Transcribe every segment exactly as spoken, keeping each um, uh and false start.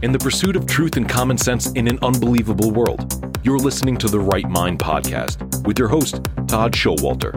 in the pursuit of truth and common sense in an unbelievable world. You're listening to the Right Mind Podcast with your host, Todd Showalter.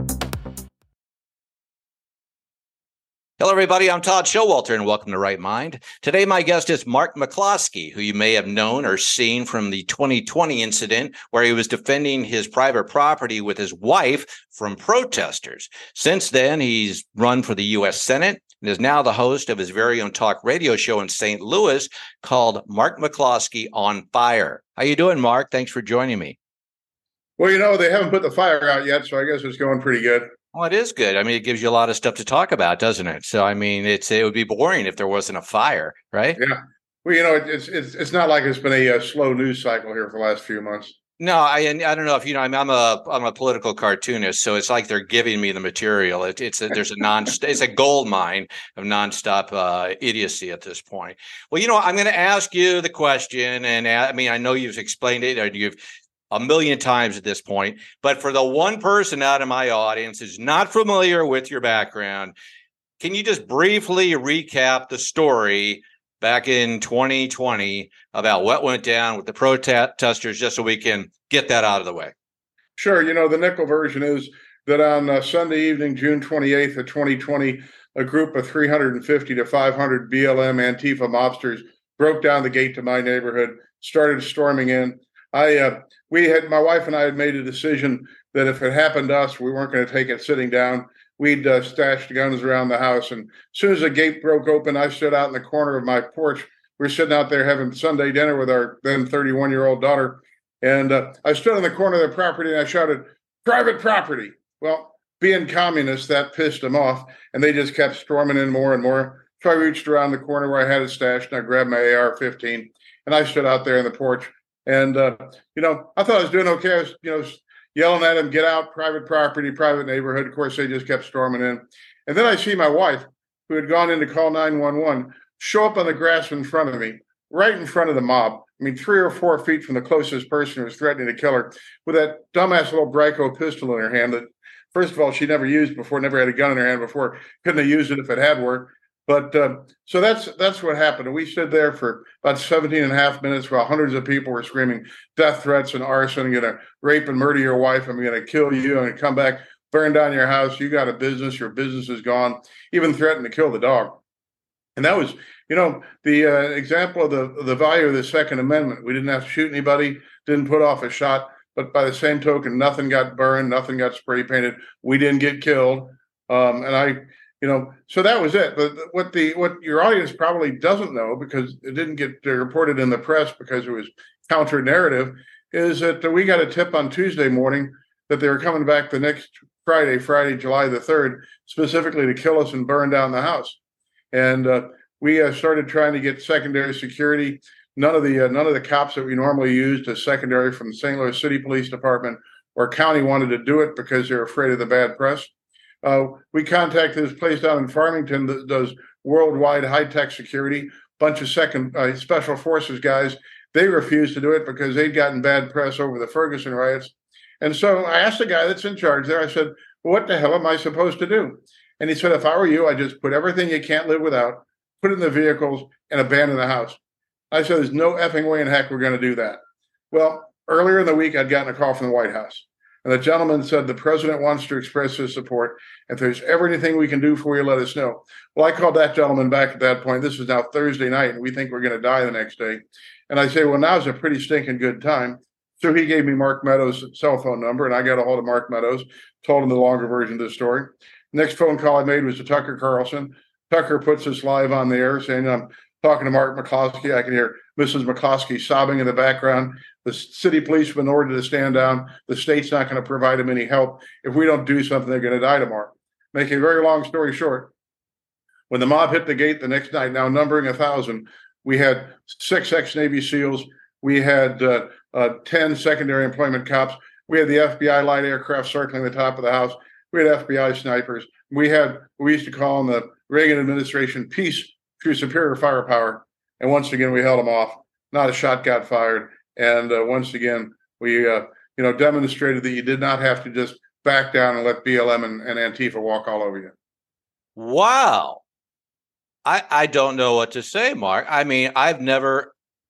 Hello, everybody. I'm Todd Showalter, and welcome to Right Mind. Today, my guest is Mark McCloskey, who you may have known or seen from the twenty twenty incident where he was defending his private property with his wife from protesters. Since then, he's run for the U S Senate and is now the host of his very own talk radio show in Saint Louis called Mark McCloskey on Fire. How you doing, Mark? Thanks for joining me. Well, you know, they haven't put the fire out yet, so I guess it's going pretty good. Well, it is good. I mean, it gives you a lot of stuff to talk about, doesn't it? So, I mean, it's it would be boring if there wasn't a fire, right? Yeah. Well, you know, it, it's it's it's not like it's been a, a slow news cycle here for the last few months. No, I I don't know if you know. I'm I'm a I'm a political cartoonist, so it's like they're giving me the material. It, it's a, there's a non it's a gold mine of nonstop uh, idiocy at this point. Well, you know, I'm going to ask you the question, and I mean, I know you've explained it, or you've a million times at this point, but for the one person out of my audience who's not familiar with your background, can you just briefly recap the story back in twenty twenty about what went down with the protesters, just so we can get that out of the way? Sure. You know, the nickel version is that on uh, Sunday evening, June twenty-eighth of twenty twenty, a group of three hundred fifty to five hundred B L M Antifa mobsters broke down the gate to my neighborhood, started storming in. I, uh, we had, my wife and I had made a decision that if it happened to us, we weren't going to take it sitting down. We'd uh, stashed guns around the house. And as soon as the gate broke open, I stood out in the corner of my porch. We were sitting out there having Sunday dinner with our then thirty-one-year-old daughter. And uh, I stood in the corner of the property and I shouted, "Private property." Well, being communists, that pissed them off. And they just kept storming in more and more. So I reached around the corner where I had it stashed and I grabbed my A R fifteen. And I stood out there in the porch. And, uh, you know, I thought I was doing okay. I was, you know, yelling at them, "Get out, private property, private neighborhood." Of course, they just kept storming in. And then I see my wife, who had gone in to call nine one one, show up on the grass in front of me, right in front of the mob. I mean, three or four feet from the closest person who was threatening to kill her, with that dumbass little Bryco pistol in her hand that, first of all, she never used before, never had a gun in her hand before, couldn't have used it if it had worked. But uh, so that's that's what happened. And we stood there for about seventeen and a half minutes while hundreds of people were screaming death threats and arson. I'm going to rape and murder your wife. I'm going to kill you. I'm going to come back, burn down your house. You got a business. Your business is gone. Even threatened to kill the dog. And that was, you know, the uh, example of the, the value of the Second Amendment. We didn't have to shoot anybody, didn't put off a shot. But by the same token, nothing got burned. Nothing got spray painted. We didn't get killed. Um, and I... You know, so that was it. But what the what your audience probably doesn't know, because it didn't get reported in the press because it was counter narrative, is that we got a tip on Tuesday morning that they were coming back the next Friday, Friday, July the third, specifically to kill us and burn down the house. And uh, we uh, started trying to get secondary security. None of the uh, none of the cops that we normally used as secondary from the Saint Louis City Police Department or county wanted to do it because they're afraid of the bad press. Uh, we contacted this place down in Farmington that does worldwide high-tech security, bunch of second uh, special forces guys. They refused to do it because they'd gotten bad press over the Ferguson riots. And so I asked the guy that's in charge there, I said, "Well, what the hell am I supposed to do?" And he said, "If I were you, I'd just put everything you can't live without, put it in the vehicles, and abandon the house." I said, "There's no effing way in heck we're going to do that." Well, earlier in the week, I'd gotten a call from the White House. And the gentleman said, "The president wants to express his support. If there's ever anything we can do for you, let us know." Well, I called that gentleman back at that point. This is now Thursday night, and we think we're going to die the next day. And I say, "Well, now's a pretty stinking good time." So he gave me Mark Meadows' cell phone number, and I got a hold of Mark Meadows, told him the longer version of the story. Next phone call I made was to Tucker Carlson. Tucker puts us live on the air saying, "I'm talking to Mark McCloskey." I can hear Missus McCloskey sobbing in the background. The city police have been ordered to stand down. The state's not going to provide them any help. If we don't do something, they're going to die tomorrow. Making a very long story short, when the mob hit the gate the next night, now numbering a thousand, we had six ex-Navy SEALs. We had uh, uh, ten secondary employment cops. We had the F B I light aircraft circling the top of the house. We had F B I snipers. We had, we used to call in the Reagan administration, peace through superior firepower. And once again, we held them off. Not a shot got fired. And uh, once again, we uh, you know demonstrated that you did not have to just back down and let B L M and, and Antifa walk all over you. Wow. I, I don't know what to say, Mark. I mean, I've never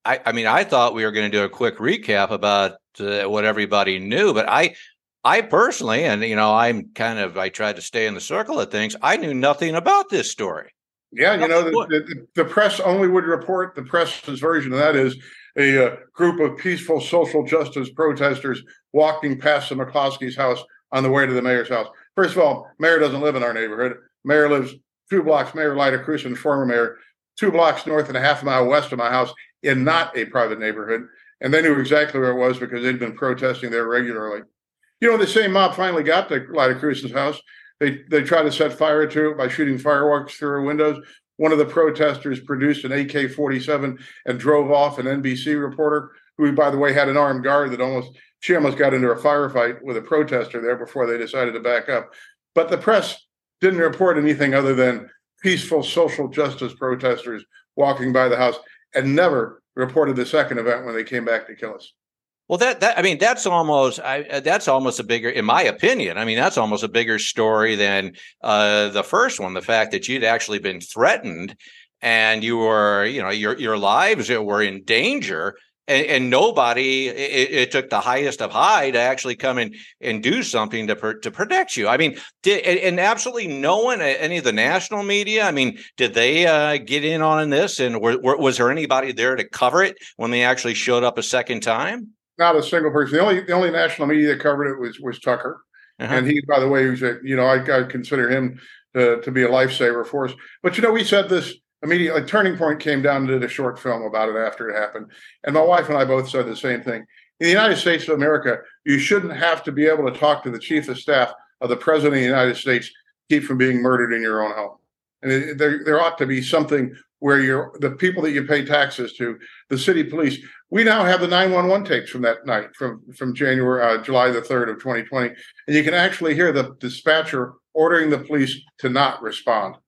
I, I mean, I thought we were going to do a quick recap about uh, what everybody knew, but I, I personally, and you know, I'm kind of, I tried to stay in the circle of things. I knew nothing about this story. Yeah, you know, the, the, the press only would report, the press's version of that is a uh, group of peaceful social justice protesters walking past the McCloskey's house on the way to the mayor's house. First of all, mayor doesn't live in our neighborhood. Mayor lives two blocks, Mayor Lyda Krewson, former mayor, two blocks north and a half mile west of my house in not a private neighborhood. And they knew exactly where it was because they'd been protesting there regularly. You know, the same mob finally got to Lyda Krewson's house. They they tried to set fire to it by shooting fireworks through her windows. One of the protesters produced an A K forty-seven and drove off. An N B C reporter, who, by the way, had an armed guard that almost, she almost got into a firefight with a protester there before they decided to back up. But the press didn't report anything other than peaceful social justice protesters walking by the house, and never reported the second event when they came back to kill us. Well, that, that I mean, that's almost I, that's almost a bigger, in my opinion. I mean, that's almost a bigger story than uh, the first one. The fact that you'd actually been threatened, and you were, you know, your your lives were in danger, and, and nobody. It, it took the highest of high to actually come in and do something to per, to protect you. I mean, did, and absolutely no one, any of the national media. I mean, did they uh, get in on this? And were, were, was there anybody there to cover it when they actually showed up a second time? Not a single person. The only the only national media that covered it was was Tucker, uh-huh. And he, by the way, was a, you know, I, I consider him to, to be a lifesaver for us. But you know, we said this immediately. Turning Point came down and did a short film about it after it happened, and my wife and I both said the same thing. In the United States of America, you shouldn't have to be able to talk to the chief of staff of the president of the United States to keep from being murdered in your own home. And it, there there ought to be something where you're the people that you pay taxes to, the city police. We now have the nine one one tapes from that night, from from January, uh, July the third of twenty twenty, and you can actually hear the dispatcher ordering the police to not respond.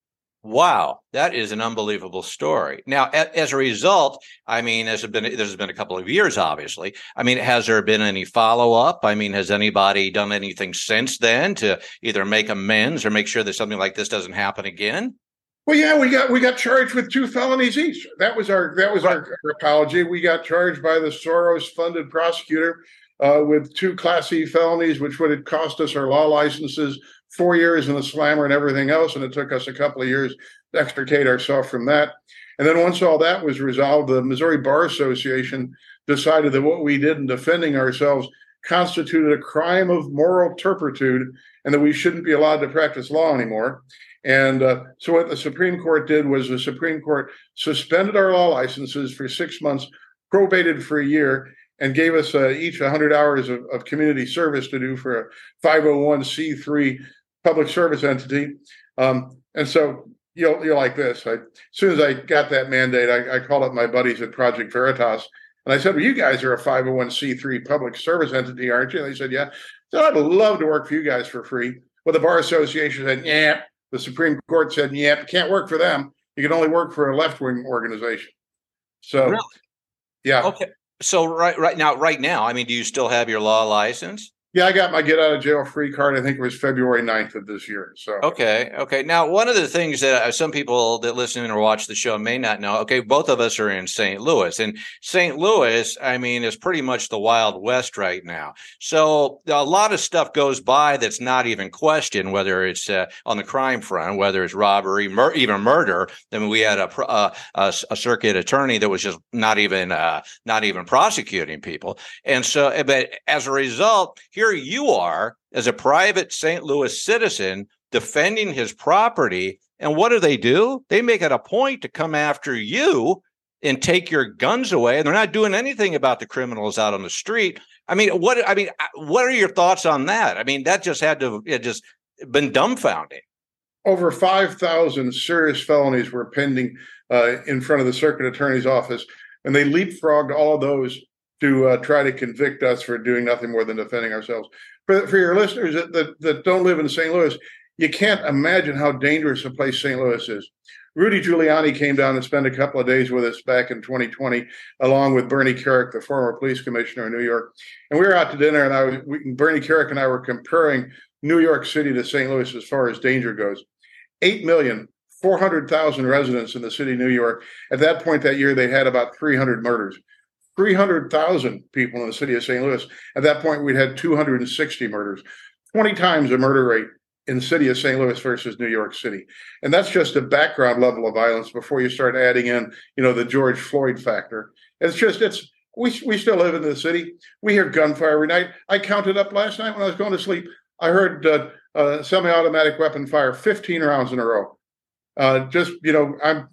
Wow, that is an unbelievable story. Now, a, as a result, I mean, has it been there's been a couple of years, obviously. I mean, has there been any follow up? I mean, has anybody done anything since then to either make amends or make sure that something like this doesn't happen again? Well, yeah, we got we got charged with two felonies each. That was our that was our, our apology. We got charged by the Soros-funded prosecutor uh, with two Class E felonies, which would have cost us our law licenses, four years in the slammer and everything else, and it took us a couple of years to extricate ourselves from that. And then once all that was resolved, the Missouri Bar Association decided that what we did in defending ourselves constituted a crime of moral turpitude, and that we shouldn't be allowed to practice law anymore. And uh, so what the Supreme Court did was the Supreme Court suspended our law licenses for six months, probated for a year, and gave us uh, each one hundred hours of, of community service to do for a five oh one c three public service entity. Um, and so you'll, you're like this. I, as soon as I got that mandate, I, I called up my buddies at Project Veritas, and I said, well, you guys are a five oh one c three public service entity, aren't you? And they said, yeah. So I'd love to work for you guys for free. Well, the Bar Association said, yeah. The Supreme Court said, yeah, you can't work for them. You can only work for a left-wing organization. So, really? Yeah. Okay. So right, right now, right now, I mean, do you still have your law license? Yeah, I got my get out of jail free card. I think it was February ninth of this year. So okay, okay. Now, one of the things that some people that listen or watch the show may not know. Okay, both of us are in Saint Louis, and Saint Louis, I mean, is pretty much the Wild West right now. So a lot of stuff goes by that's not even questioned, whether it's uh, on the crime front, whether it's robbery, mur- even murder. I mean, we had a, a, a, a circuit attorney that was just not even uh, not even prosecuting people, and so, but as a result, here. Here you are as a private Saint Louis citizen defending his property. And what do they do? They make it a point to come after you and take your guns away. And they're not doing anything about the criminals out on the street. I mean, what I mean, what are your thoughts on that? I mean, that just had to it just been dumbfounding. Over five thousand serious felonies were pending uh, in front of the circuit attorney's office, and they leapfrogged all of those to uh, try to convict us for doing nothing more than defending ourselves. For, for your listeners that, that, that don't live in Saint Louis, you can't imagine how dangerous a place Saint Louis is. Rudy Giuliani came down and spent a couple of days with us back in twenty twenty, along with Bernie Kerik, the former police commissioner in New York. And we were out to dinner, and I was, we, Bernie Kerik and I were comparing New York City to Saint Louis as far as danger goes. Eight million four hundred thousand residents in the city of New York. At that point that year, they had about three hundred murders. three hundred thousand people in the city of Saint Louis. At that point, we'd had two hundred sixty murders, twenty times the murder rate in the city of Saint Louis versus New York City. And that's just a background level of violence before you start adding in, you know, the George Floyd factor. It's just, it's, we, we still live in the city. We hear gunfire every night. I counted up last night when I was going to sleep. I heard uh, uh, semi-automatic weapon fire fifteen rounds in a row. Uh, just, you know, I'm,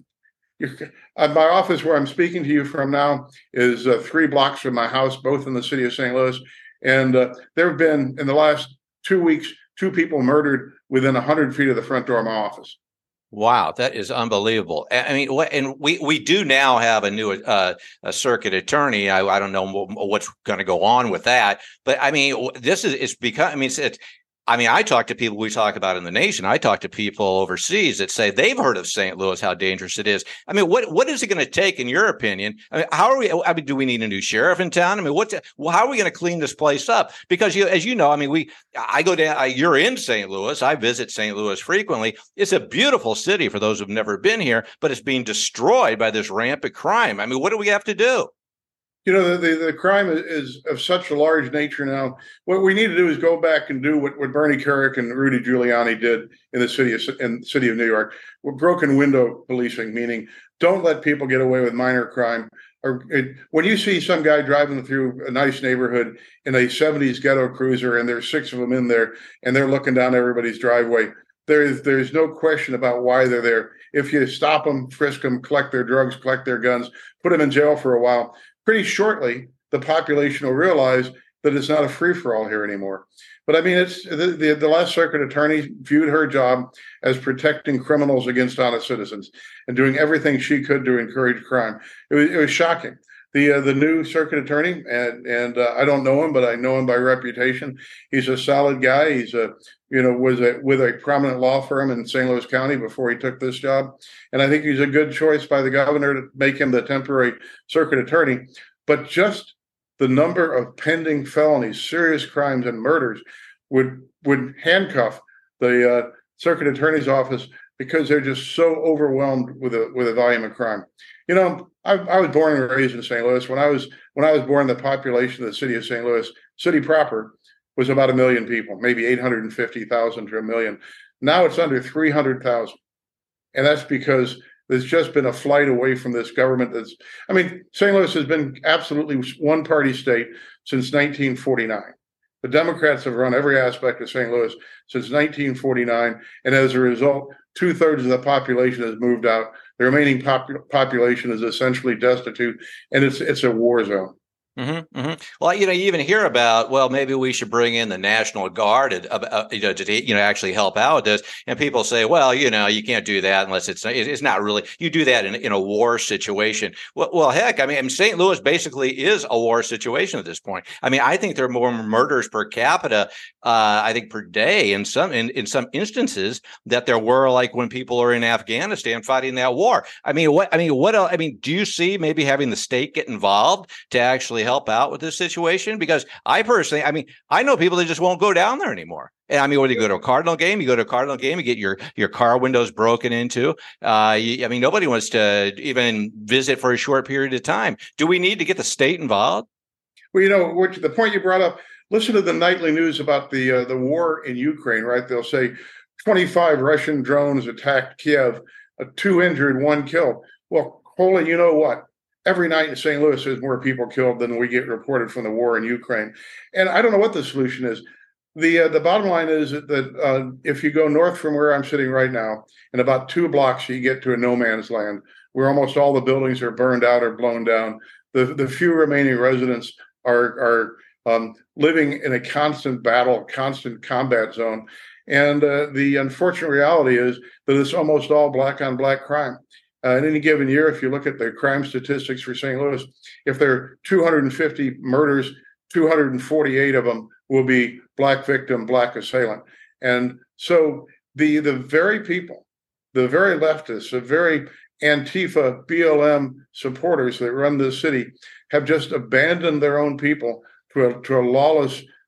uh, my office where I'm speaking to you from now is uh, three blocks from my house, both in the city of Saint Louis. And uh, there have been, in the last two weeks, two people murdered within one hundred feet of the front door of my office. Wow, that is unbelievable. I mean, and we, we do now have a new uh, a circuit attorney. I, I don't know what's going to go on with that, but I mean, this is it's because I mean, it's, it's I mean, I talk to people we talk about in the nation. I talk to people overseas that say they've heard of Saint Louis, how dangerous it is. I mean, what what is it going to take, in your opinion? I mean, how are we? I mean, do we need a new sheriff in town? I mean, what's well, how are we going to clean this place up? Because you, as you know, I mean, we I go down. I, you're in Saint Louis. I visit Saint Louis frequently. It's a beautiful city for those who've never been here, but it's being destroyed by this rampant crime. I mean, what do we have to do? You know, the, the, the crime is, is of such a large nature now. What we need to do is go back and do what, what Bernie Kerik and Rudy Giuliani did in the city of in the city of New York, with broken window policing, meaning don't let people get away with minor crime. Or it, when you see some guy driving through a nice neighborhood in a seventies ghetto cruiser, and there's six of them in there, and they're looking down everybody's driveway, there is there's no question about why they're there. If you stop them, frisk them, collect their drugs, collect their guns, put them in jail for a while, pretty shortly, the population will realize that it's not a free-for-all here anymore. But I mean, it's the, the, the last circuit attorney viewed her job as protecting criminals against honest citizens and doing everything she could to encourage crime. It was, it was shocking. The uh, the new circuit attorney, and and uh, I don't know him, but I know him by reputation. He's a solid guy. He's a you know was a, with a prominent law firm in Saint Louis County before he took this job, and I think he's a good choice by the governor to make him the temporary circuit attorney. But just the number of pending felonies, serious crimes, and murders would would handcuff the uh, circuit attorney's office because they're just so overwhelmed with a with a volume of crime. You know, I, I was born and raised in Saint Louis. When I was when I was born, the population of the city of Saint Louis, city proper, was about a million people, maybe eight hundred fifty thousand to a million. Now it's under three hundred thousand, and that's because there's just been a flight away from this government. That's, I mean, Saint Louis has been absolutely one-party state since nineteen forty-nine. The Democrats have run every aspect of Saint Louis since nineteen forty-nine, and as a result, two-thirds of the population has moved out. The remaining pop- population is essentially destitute, and it's it's a war zone. Mm-hmm, mm-hmm. Well, you know, you even hear about, well, maybe we should bring in the National Guard, uh, uh, you know, to you know actually help out with this. And people say, well, you know, you can't do that unless it's it's not really. You do that in in a war situation. Well, well, heck, I mean, Saint Louis basically is a war situation at this point. I mean, I think there are more murders per capita, uh, I think per day in some in, in some instances that there were, like when people are in Afghanistan fighting that war. I mean, what I mean, what else? I mean, do you see maybe having the state get involved to actually help out with this situation? Because I personally, I mean, I know people that just won't go down there anymore. And I mean, when you go to a Cardinal game, you go to a Cardinal game, you get your your car windows broken into. Uh, you, I mean, nobody wants to even visit for a short period of time. Do we need to get the state involved? Well, you know, which, the point you brought up, listen to the nightly news about the uh, the war in Ukraine, right? They'll say twenty-five Russian drones attacked Kiev, uh, two injured, one killed. Well, holy, you know what? Every night in Saint Louis, there's more people killed than we get reported from the war in Ukraine. And I don't know what the solution is. The uh, the bottom line is that, that uh, if you go north from where I'm sitting right now, in about two blocks, you get to a no man's land where almost all the buildings are burned out or blown down. The the few remaining residents are are um, living in a constant battle, constant combat zone. And uh, the unfortunate reality is that it's almost all black on black crime. Uh, in any given year, if you look at the crime statistics for Saint Louis, if there are two hundred fifty murders, two hundred forty-eight of them will be black victim, black assailant. And so the the very people, the very leftists, the very Antifa, B L M supporters that run this city have just abandoned their own people to a, to a lawless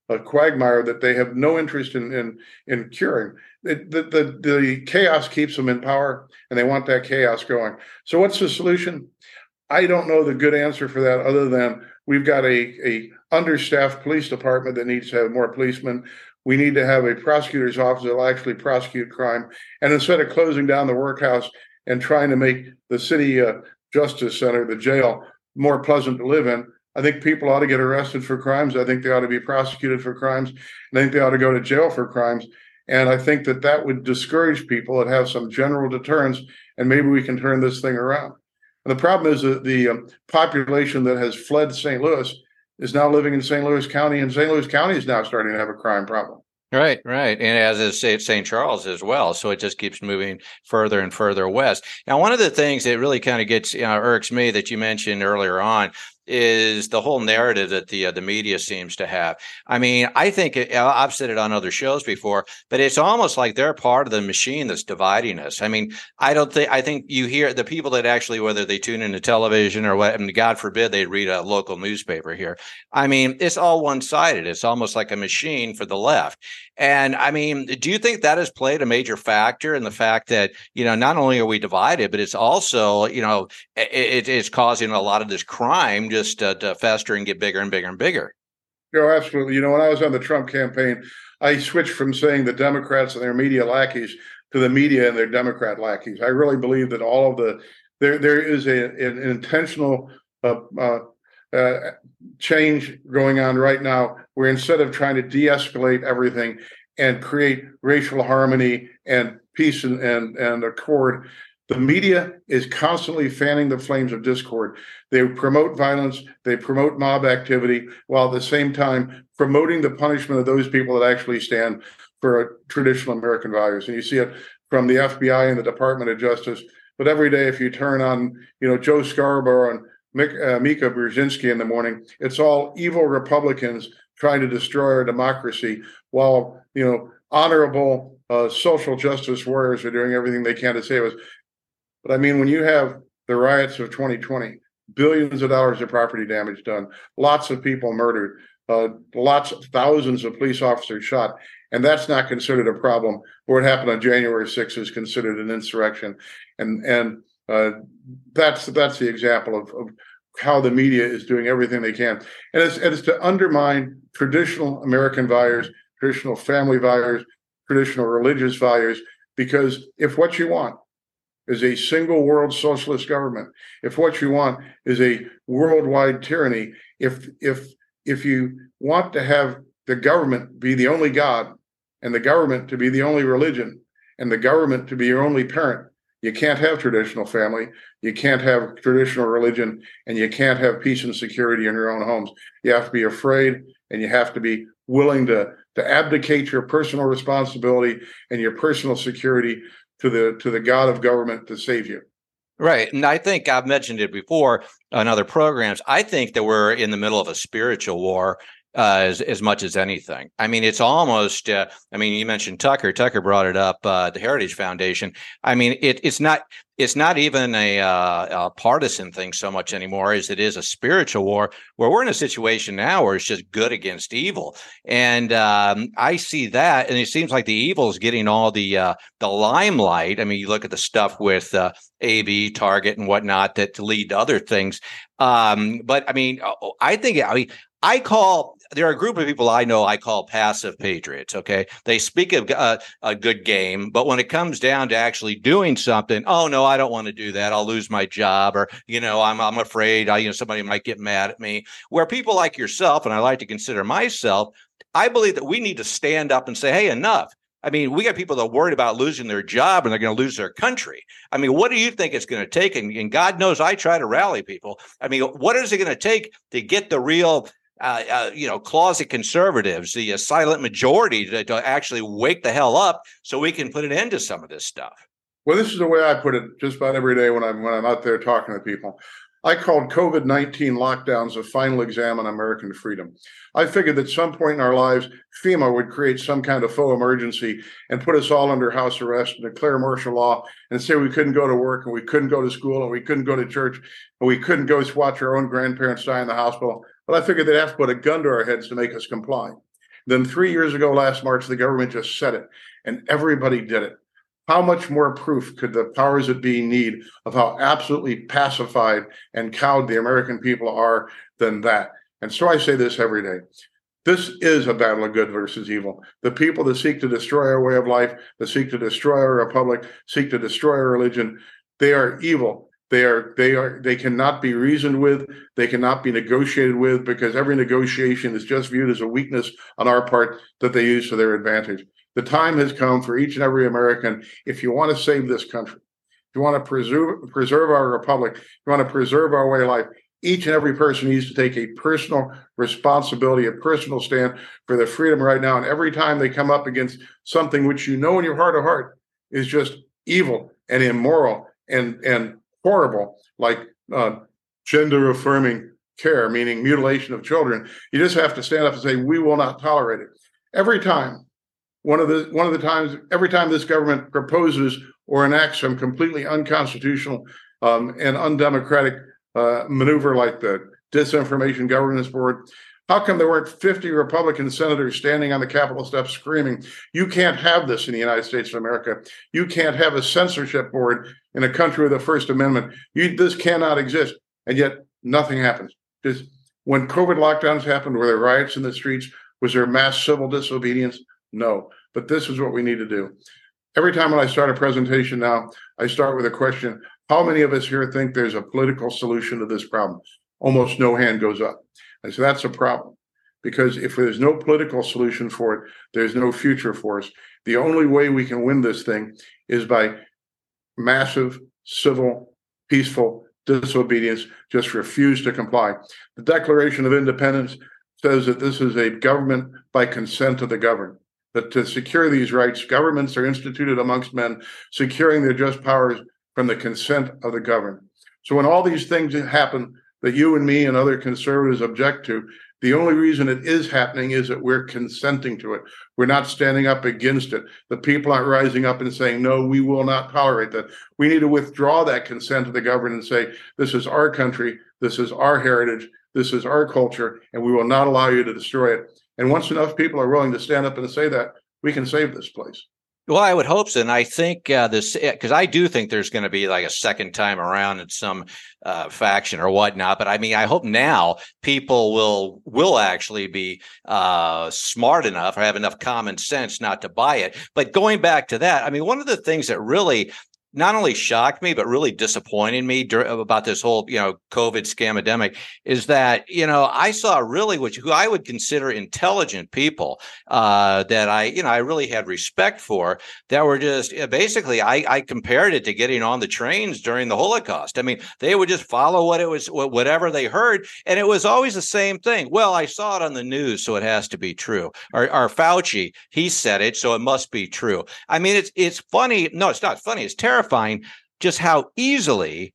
a quagmire that they have no interest in in, in curing. It, the, the the chaos keeps them in power, and they want that chaos going. So what's the solution? I don't know the good answer for that, other than we've got a, a understaffed police department that needs to have more policemen. We need to have a prosecutor's office that will actually prosecute crime. And instead of closing down the workhouse and trying to make the city uh, justice center, the jail, more pleasant to live in, I think people ought to get arrested for crimes. I think they ought to be prosecuted for crimes. And I think they ought to go to jail for crimes. And I think that that would discourage people and have some general deterrence, and maybe we can turn this thing around. And the problem is that the um, population that has fled Saint Louis is now living in Saint Louis County, and Saint Louis County is now starting to have a crime problem. Right, right. And as is Saint Charles as well. So it just keeps moving further and further west. Now, one of the things that really kind of gets, you know, irks me that you mentioned earlier on is the whole narrative that the uh, the media seems to have. I mean, I think it, I've said it on other shows before, but it's almost like they're part of the machine that's dividing us. I mean, I don't think I think you hear the people that actually, whether they tune into television or what, and God forbid they read a local newspaper here. I mean, it's all one sided. It's almost like a machine for the left. And I mean, do you think that has played a major factor in the fact that, you know, not only are we divided, but it's also, you know, it, it's causing a lot of this crime just uh, to fester and get bigger and bigger and bigger? No, absolutely. You know, when I was on the Trump campaign, I switched from saying the Democrats and their media lackeys to the media and their Democrat lackeys. I really believe that all of the there there is a, an intentional uh, uh, uh, change going on right now, where instead of trying to de-escalate everything and create racial harmony and peace and and, and accord, the media is constantly fanning the flames of discord. They promote violence, they promote mob activity, while at the same time promoting the punishment of those people that actually stand for traditional American values. And you see it from the F B I and the Department of Justice. But every day, if you turn on, you know, Joe Scarborough and Mika, uh, Mika Brzezinski in the morning, it's all evil Republicans trying to destroy our democracy, while, you know, honorable uh, social justice warriors are doing everything they can to save us. But I mean, when you have the riots of twenty twenty, billions of dollars of property damage done, lots of people murdered, uh, lots of thousands of police officers shot, and that's not considered a problem. What happened on January sixth is considered an insurrection, and and uh, that's that's the example of, of how the media is doing everything they can, and it's, it's to undermine traditional American values, traditional family values, traditional religious values. Because if what you want is a single world socialist government, if what you want is a worldwide tyranny, if if if you want to have the government be the only God, and the government to be the only religion, and the government to be your only parent, you can't have traditional family, you can't have traditional religion, and you can't have peace and security in your own homes. You have to be afraid, and you have to be willing to, to abdicate your personal responsibility and your personal security to the to the God of government to save you. Right. And I think I've mentioned it before on other programs. I think that we're in the middle of a spiritual war uh, as, as much as anything. I mean, it's almost, uh, I mean, you mentioned Tucker. Tucker brought it up, uh, the Heritage Foundation. I mean, it, it's not it's not even a, uh, a partisan thing so much anymore as it is a spiritual war, where we're in a situation now where it's just good against evil. And um, I see that, and it seems like the evil is getting all the uh, the limelight. I mean, you look at the stuff with uh, A B, Target, and whatnot that lead to other things. Um, but I mean, I think, I mean, I call, there are a group of people I know I call passive patriots, okay? They speak of uh, a good game, but when it comes down to actually doing something, oh, no, I don't want to do that. I'll lose my job, or, you know, I'm I'm afraid, I, you know, somebody might get mad at me. Where people like yourself, and I like to consider myself, I believe that we need to stand up and say, hey, enough. I mean, we got people that are worried about losing their job and they're going to lose their country. I mean, what do you think it's going to take? And, and God knows I try to rally people. I mean, what is it going to take to get the real Uh, uh, you know, closet conservatives, the uh, silent majority, to, to actually wake the hell up so we can put an end to some of this stuff? Well, this is the way I put it just about every day when I'm when I'm out there talking to people. I called COVID nineteen lockdowns a final exam on American freedom. I figured that at some point in our lives, FEMA would create some kind of faux emergency and put us all under house arrest and declare martial law and say we couldn't go to work and we couldn't go to school and we couldn't go to church and we couldn't go watch our own grandparents die in the hospital. But I figured they'd have to put a gun to our heads to make us comply. Then three years ago, last March, the government just said it, and everybody did it. How much more proof could the powers that be need of how absolutely pacified and cowed the American people are than that? And so I say this every day. This is a battle of good versus evil. The people that seek to destroy our way of life, that seek to destroy our republic, seek to destroy our religion, they are evil. They are, they are, they cannot be reasoned with. They cannot be negotiated with, because every negotiation is just viewed as a weakness on our part that they use to their advantage. The time has come for each and every American, if you want to save this country, if you want to preserve, preserve our republic, if you want to preserve our way of life, each and every person needs to take a personal responsibility, a personal stand for their freedom right now. And every time they come up against something which you know in your heart of heart is just evil and immoral and, and horrible, like uh, gender affirming care, meaning mutilation of children, you just have to stand up and say, we will not tolerate it. Every time, one of the one of the times, every time this government proposes or enacts some completely unconstitutional um, and undemocratic uh, maneuver like the Disinformation Governance Board, how come there weren't fifty Republican senators standing on the Capitol steps screaming, you can't have this in the United States of America. You can't have a censorship board in a country with a First Amendment. You, this cannot exist. And yet nothing happens. Just when COVID lockdowns happened, were there riots in the streets? Was there mass civil disobedience? No. But this is what we need to do. Every time when I start a presentation now, I start with a question. How many of us here think there's a political solution to this problem? Almost no hand goes up. And so that's a problem, because if there's no political solution for it, there's no future for us. The only way we can win this thing is by massive, civil, peaceful disobedience. Just refuse to comply. The Declaration of Independence says that this is a government by consent of the governed, that to secure these rights, governments are instituted amongst men, securing their just powers from the consent of the governed. So when all these things happen that you and me and other conservatives object to, the only reason it is happening is that we're consenting to it. We're not standing up against it. The people aren't rising up and saying, no, we will not tolerate that. We need to withdraw that consent to the government and say, this is our country, this is our heritage, this is our culture, and we will not allow you to destroy it. And once enough people are willing to stand up and say that, we can save this place. Well, I would hope so. And I think uh, this, because I do think there's going to be like a second time around in some uh, faction or whatnot. But I mean, I hope now people will will actually be uh, smart enough or have enough common sense not to buy it. But going back to that, I mean, one of the things that really not only shocked me, but really disappointed me about this whole, you know, COVID scamdemic is that, you know, I saw really which who I would consider intelligent people uh, that I, you know, I really had respect for that were just basically I, I compared it to getting on the trains during the Holocaust. I mean, they would just follow what it was, whatever they heard. And it was always the same thing. Well, I saw it on the news, so it has to be true. Or, or Fauci, he said it, so it must be true. I mean, it's it's funny. No, it's not funny. It's terrifying. Just how easily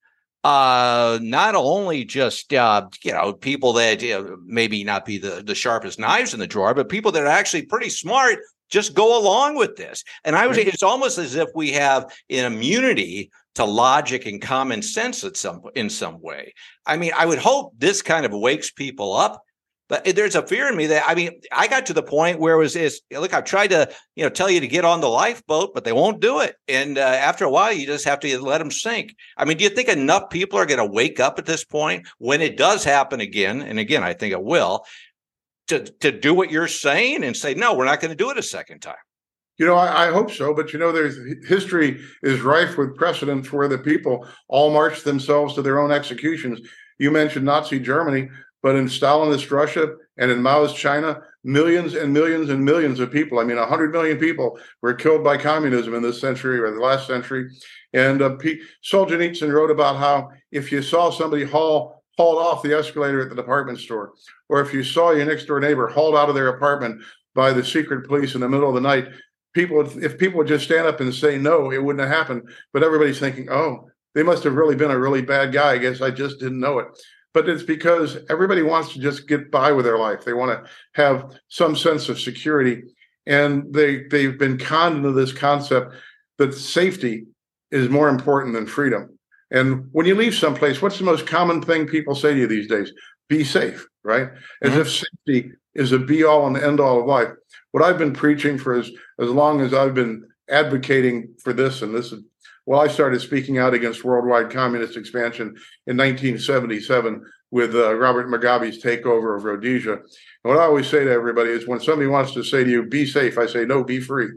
uh, not only just, uh, you know, people that you know, maybe not be the, the sharpest knives in the drawer, but people that are actually pretty smart just go along with this. And I was, it's almost as if we have an immunity to logic and common sense at some, in some way. I mean, I would hope this kind of wakes people up. But there's a fear in me that, I mean, I got to the point where it was, is, look, I've tried to, you know, tell you to get on the lifeboat, but they won't do it. And uh, after a while, you just have to let them sink. I mean, do you think enough people are going to wake up at this point when it does happen again? And again, I think it will, to, to do what you're saying and say, no, we're not going to do it a second time. You know, I, I hope so. But, you know, there's history is rife with precedents where the people all marched themselves to their own executions. You mentioned Nazi Germany. But in Stalinist Russia and in Mao's China, millions and millions and millions of people, I mean, one hundred million people were killed by communism in this century or the last century. And uh, P- Solzhenitsyn wrote about how if you saw somebody haul, hauled off the escalator at the department store, or if you saw your next door neighbor hauled out of their apartment by the secret police in the middle of the night, people, if people would just stand up and say no, it wouldn't have happened. But everybody's thinking, oh, they must have really been a really bad guy. I guess I just didn't know it. But it's because everybody wants to just get by with their life. They want to have some sense of security. And they, they've been conned into this concept that safety is more important than freedom. And when you leave someplace, what's the most common thing people say to you these days? be safe, right? As Mm-hmm. if safety is a be all and end all of life. What I've been preaching for as, as long as I've been advocating for this, and this is, well, I started speaking out against worldwide communist expansion in nineteen seventy-seven with uh, Robert Mugabe's takeover of Rhodesia. And what I always say to everybody is when somebody wants to say to you, be safe, I say, no, be free.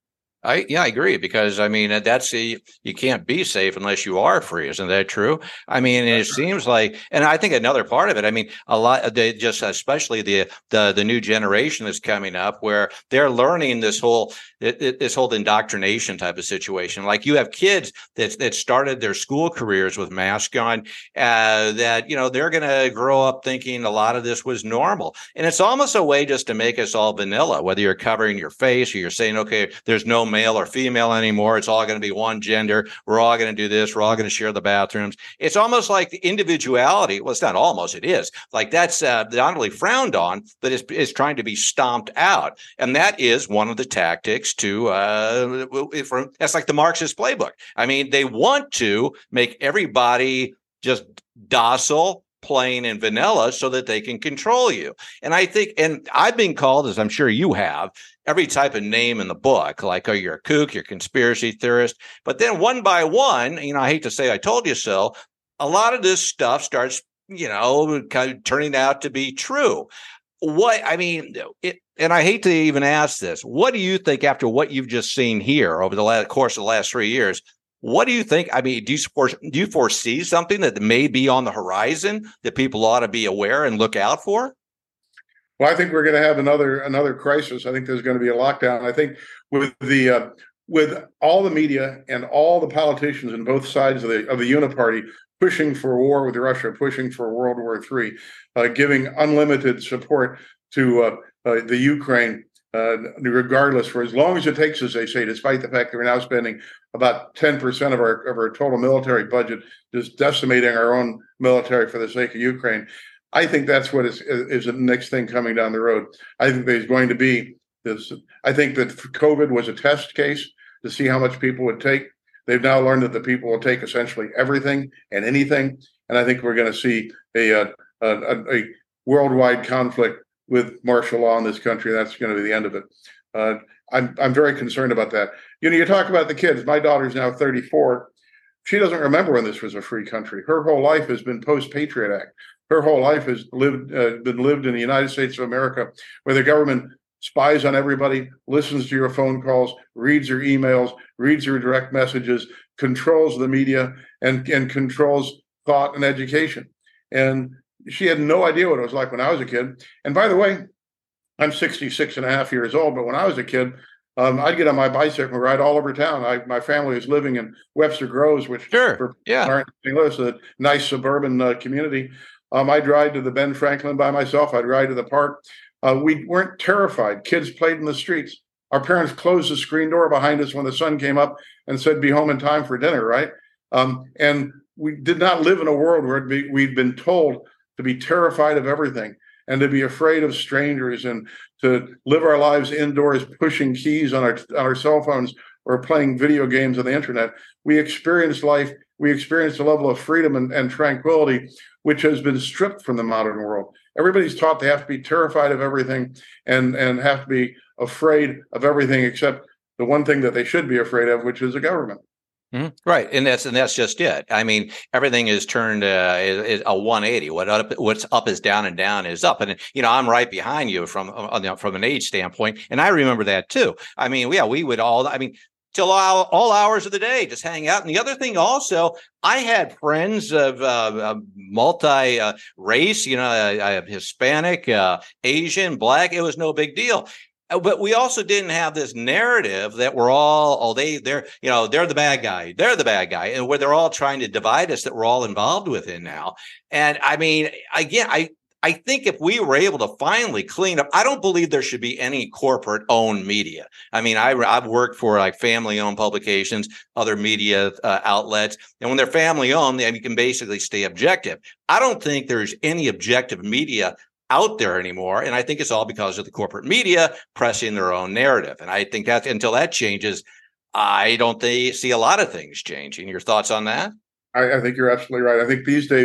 I yeah, I agree because I mean that's a, you can't be safe unless you are free. Isn't that true? I mean, it seems like, and I think another part of it. I mean, a lot they just especially the the the new generation that's coming up, where they're learning this whole this whole indoctrination type of situation. Like you have kids that that started their school careers with masks on, uh, that you know they're going to grow up thinking a lot of this was normal, and it's almost a way just to make us all vanilla. Whether you're covering your face or you're saying, okay, there's no male or female anymore. It's all going to be one gender. We're all going to do this. We're all going to share the bathrooms. It's almost like the individuality. Well, it's not almost, it is. Like that's uh, not only frowned on, but it's, it's trying to be stomped out. And that is one of the tactics to, uh, from, that's like the Marxist playbook. I mean, they want to make everybody just docile, plain and vanilla so that they can control you. And I think, and I've been called, as I'm sure you have, every type of name in the book, like, oh, you're a kook, you're a conspiracy theorist. But then one by one, you know, I hate to say I told you so, a lot of this stuff starts, you know, kind of turning out to be true. What, I mean, it, and I hate to even ask this, what do you think after what you've just seen here over the last, course of the last three years? What do you think? I mean, do you, do you foresee something that may be on the horizon that people ought to be aware and look out for? Well, I think we're going to have another another crisis. I think there's going to be a lockdown. I think with the uh, with all the media and all the politicians on both sides of the of the uniparty pushing for war with Russia, pushing for World War Three, uh, giving unlimited support to uh, uh, the Ukraine, uh, regardless for as long as it takes, as they say, despite the fact that we're now spending about ten percent of our of our total military budget just decimating our own military for the sake of Ukraine. I think that's what is, is the next thing coming down the road. I think there's going to be this. I think that COVID was a test case to see how much people would take. They've now learned that the people will take essentially everything and anything. And I think we're going to see a, a, a, a worldwide conflict with martial law in this country. That's going to be the end of it. Uh, I'm I'm very concerned about that. You know, you talk about the kids. My daughter's now thirty-four. She doesn't remember when this was a free country. Her whole life has been post-Patriot Act. Her whole life has lived uh, been lived in the United States of America, where the government spies on everybody, listens to your phone calls, reads your emails, reads your direct messages, controls the media, and, and controls thought and education. And she had no idea what it was like when I was a kid. And by the way, I'm sixty-six and a half years old, but when I was a kid, um, I'd get on my bicycle and ride all over town. I, my family was living in Webster Groves, which sure. for yeah. Saint Louis, a nice suburban uh, community. Um, I'd ride to the Ben Franklin by myself. I'd ride to the park. Uh, we weren't terrified. Kids played in the streets. Our parents closed the screen door behind us when the sun came up and said, be home in time for dinner, right? Um, and we did not live in a world where be, we'd been told to be terrified of everything and to be afraid of strangers and to live our lives indoors, pushing keys on our, on our cell phones or playing video games on the internet. We experienced life. We experienced a level of freedom and, and tranquility, which has been stripped from the modern world. Everybody's taught they have to be terrified of everything and, and have to be afraid of everything except the one thing that they should be afraid of, which is the government. Mm-hmm. Right, and that's and that's just it. I mean, everything is turned uh, is, is a one eighty. What up, what's up is down, and down is up. And you know, I'm right behind you from uh, from an age standpoint, and I remember that too. I mean, yeah, we would all. I mean. Till all, all hours of the day, just hang out. And the other thing also, I had friends of uh, multi uh, race, you know, uh, Hispanic, uh, Asian, Black. It was no big deal. But we also didn't have this narrative that we're all, oh, they, they're, you know, they're the bad guy. They're the bad guy. And where they're all trying to divide us that we're all involved within now. And I mean, again, I, I think if we were able to finally clean up, I don't believe there should be any corporate owned media. I mean, I, I've worked for like family owned publications, other media uh, outlets. And when they're family owned, you can basically stay objective. I don't think there's any objective media out there anymore. And I think it's all because of the corporate media pressing their own narrative. And I think that until that changes, I don't think, see a lot of things changing. Your thoughts on that? I, I think you're absolutely right. I think these days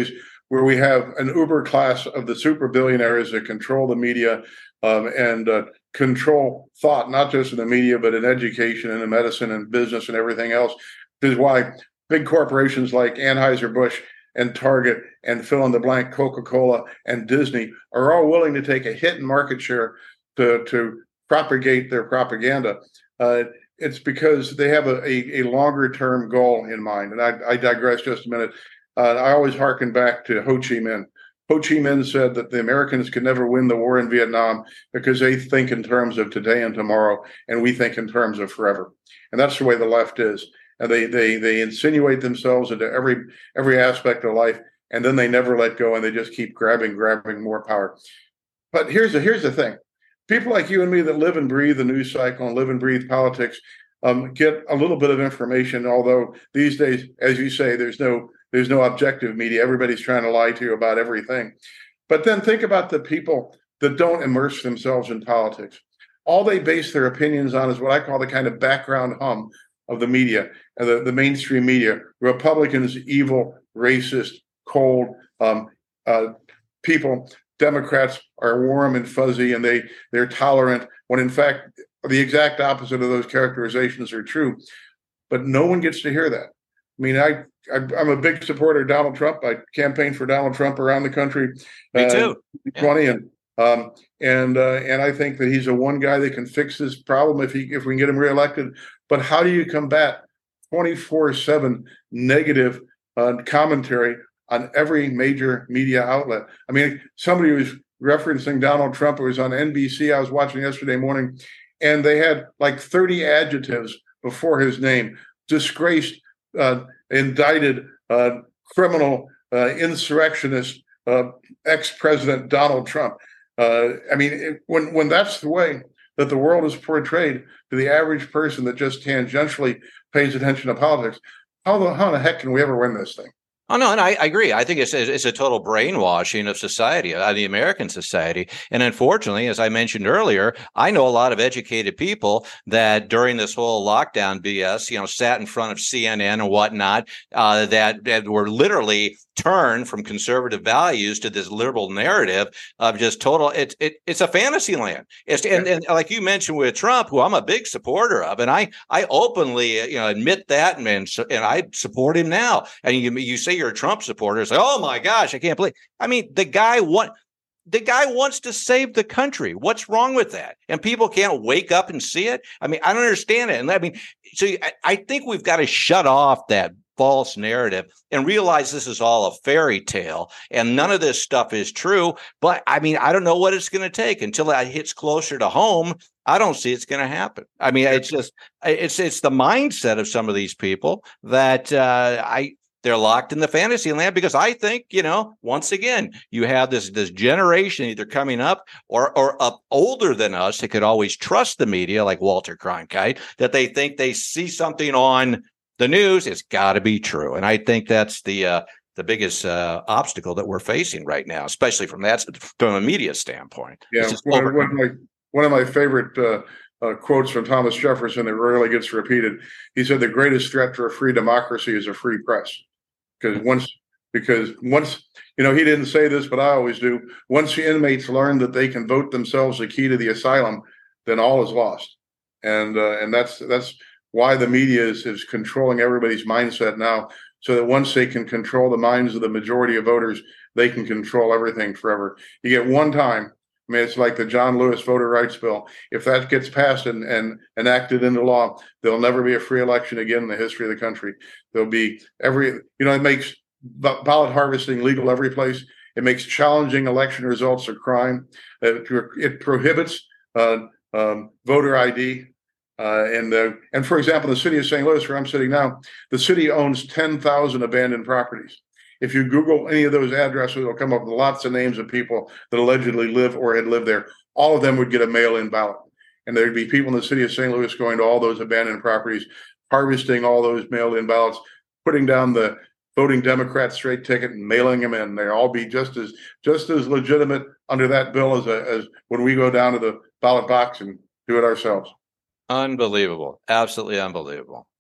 where we have an uber class of the super billionaires that control the media um, and uh, control thought, not just in the media, but in education and in medicine and business and everything else. This is why big corporations like Anheuser-Busch and Target and fill in the blank Coca-Cola and Disney are all willing to take a hit in market share to, to propagate their propaganda. Uh, it's because they have a, a, a longer term goal in mind. And I, I digress just a minute. Uh, I always hearken back to Ho Chi Minh. Ho Chi Minh said that the Americans could never win the war in Vietnam because they think in terms of today and tomorrow, and we think in terms of forever. And that's the way the left is. And they they they insinuate themselves into every every aspect of life, and then they never let go, and they just keep grabbing, grabbing more power. But here's the here's the thing: people like you and me that live and breathe the news cycle and live and breathe politics um, get a little bit of information. Although these days, as you say, there's no there's no objective media. Everybody's trying to lie to you about everything. But then think about the people that don't immerse themselves in politics. All they base their opinions on is what I call the kind of background hum of the media, and the, the mainstream media. Republicans, evil, racist, cold um, uh, people. Democrats are warm and fuzzy, and they, they're tolerant, when in fact, the exact opposite of those characterizations are true. But no one gets to hear that. I mean, I, I, I'm a big supporter of Donald Trump. I campaigned for Donald Trump around the country. Me too. Uh, twenty yeah. and Um, and uh, and I think that he's the one guy that can fix this problem if he if we can get him reelected. But how do you combat twenty-four seven negative uh, commentary on every major media outlet? I mean, somebody was referencing Donald Trump. It was on N B C. I was watching yesterday morning, and they had like thirty adjectives before his name: disgraced, uh, indicted, uh, criminal, uh, insurrectionist, uh, ex-president Donald Trump. Uh, I mean, it, when when that's the way that the world is portrayed to the average person that just tangentially pays attention to politics, how the, how the heck can we ever win this thing? Oh, no, and I, I agree. I think it's it's a total brainwashing of society, of the American society. And unfortunately, as I mentioned earlier, I know a lot of educated people that during this whole lockdown B S, you know, sat in front of C N N and whatnot, uh, that, that were literally turned from conservative values to this liberal narrative of just total. It, it it's a fantasy land. It's and, and like you mentioned with Trump, who I'm a big supporter of, and I I openly you know admit that, and and, and I support him now. And you you say you're a Trump supporter, it's like, oh my gosh, I can't believe. I mean, the guy want the guy wants to save the country. What's wrong with that? And people can't wake up and see it. I mean, I don't understand it. And I mean, so I, I think we've got to shut off that false narrative and realize this is all a fairy tale and none of this stuff is true. But I mean, I don't know what it's going to take until it hits closer to home. I don't see it's going to happen. I mean, it's just it's it's the mindset of some of these people that uh, I. They're locked in the fantasy land because I think, you know, once again, you have this this generation either coming up or or up older than us that could always trust the media, like Walter Cronkite, that they think they see something on the news. It's got to be true. And I think that's the uh, the biggest uh, obstacle that we're facing right now, especially from that from a media standpoint. Yeah, one, one, of my, one of my favorite uh, uh, quotes from Thomas Jefferson that rarely gets repeated. He said, "The greatest threat to a free democracy is a free press." Because once, because once, you know, he didn't say this, but I always do. Once the inmates learn that they can vote themselves the key to the asylum, then all is lost. And uh, and that's that's why the media is is controlling everybody's mindset now, so that once they can control the minds of the majority of voters, they can control everything forever. You get one time. I mean, it's like the John Lewis voter rights bill. If that gets passed and, and enacted into law, there'll never be a free election again in the history of the country. There'll be every, you know, it makes ballot harvesting legal every place. It makes challenging election results a crime. It, it prohibits uh, um, voter I D. Uh, and, uh, and for example, the city of Saint Louis, where I'm sitting now, the city owns ten thousand abandoned properties. If you Google any of those addresses, it'll come up with lots of names of people that allegedly live or had lived there. All of them would get a mail-in ballot. And there'd be people in the city of Saint Louis going to all those abandoned properties, harvesting all those mail-in ballots, putting down the voting Democrat straight ticket and mailing them in. They'll all be just as just as legitimate under that bill as, a, as when we go down to the ballot box and do it ourselves. Unbelievable. Absolutely unbelievable.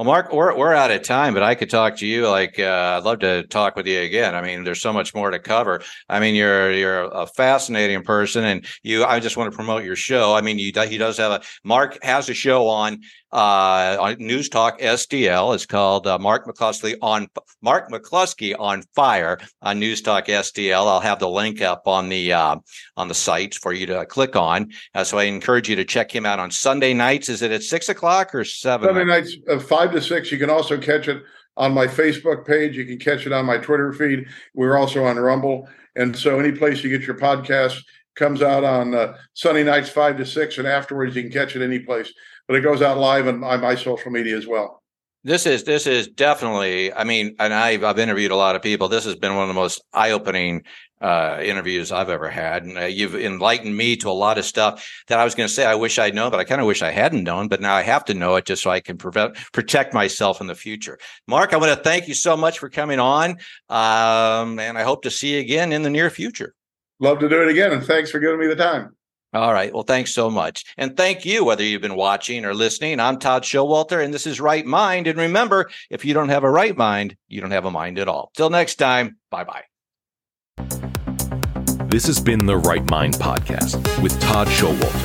Well, Mark, we're we're out of time, but I could talk to you. Like, uh, I'd love to talk with you again. I mean, there's so much more to cover. I mean, you're you're a fascinating person, and you. I just want to promote your show. I mean, you, he does have a Mark has a show on uh, on News Talk S D L. It's called uh, Mark McCluskey on Mark McCluskey on Fire on News Talk S D L. I'll have the link up on the uh, on the site for you to click on. Uh, so I encourage you to check him out on Sunday nights. Is it at six o'clock or seven? Sunday nights, uh, five to six. You can also catch it on my Facebook page. You can catch it on my Twitter feed. We're also on Rumble. And so any place you get your podcast comes out on uh, Sunday nights, five to six. And afterwards, you can catch it any place. But it goes out live on, on my social media as well. This is this is definitely, I mean, and I've, I've interviewed a lot of people. This has been one of the most eye-opening uh, interviews I've ever had. And uh, you've enlightened me to a lot of stuff that I was going to say I wish I'd known, but I kind of wish I hadn't known. But now I have to know it just so I can prevent, protect myself in the future. Mark, I want to thank you so much for coming on. Um, and I hope to see you again in the near future. Love to do it again. And thanks for giving me the time. All right. Well, thanks so much. And thank you, whether you've been watching or listening. I'm Todd Showalter, and this is Right Mind. And remember, if you don't have a right mind, you don't have a mind at all. Till next time, bye-bye. This has been the Right Mind Podcast with Todd Showalter.